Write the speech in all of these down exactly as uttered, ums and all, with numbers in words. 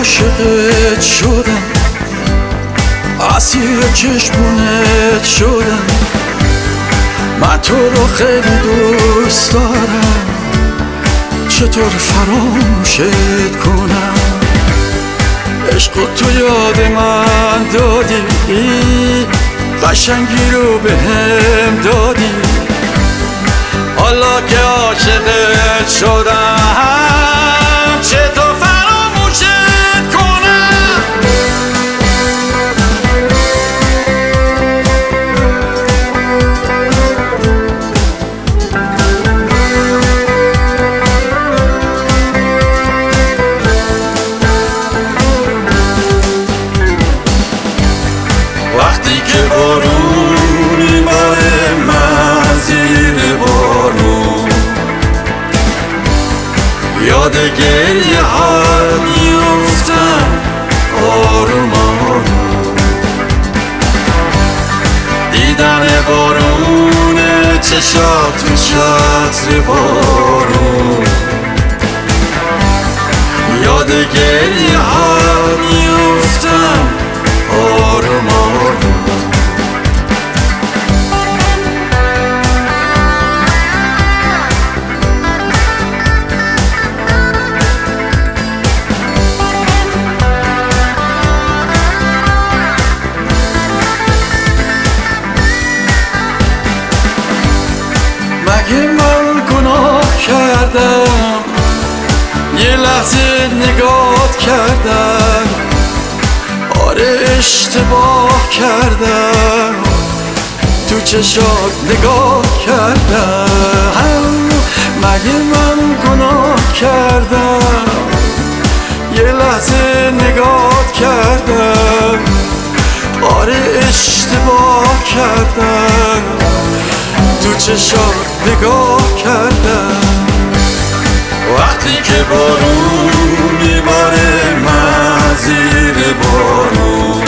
عاشقت شدم، اسیر چشمونت شدم. من تو رو خیلی دوست دارم، چطور فراموشت کنم؟ عشق تو یاد من دادی، قشنگی رو به هم دادی. حالا که عاشقت شدم، چطور فراموشت کنم؟ وقتی که بارون میباره من زیر بارون، یاد گریه ها میفتم آروم آروم. دیدن بارون چشات تو چتر بارون، یاد گریه ها میفتم آروم آروم. مگه من گناه کردم؟ یه لحظه نگاه کردم، آره اشتباه کردم، تو چشات نگاه کردم. مگه من گناه کردم؟ یه لحظه نگاه کردم، آره اشتباه کردم، تو چشات نگاه کردم. وقتی که بارون میباره من زیر بارون،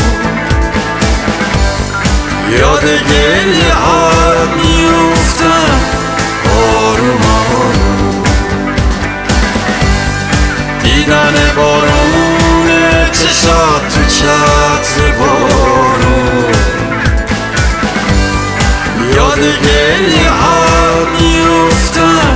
یاد گریه ها میفتم آروم آروم. دیدن بارون چشات تو چتر بارون، یاد گریه ها میفتم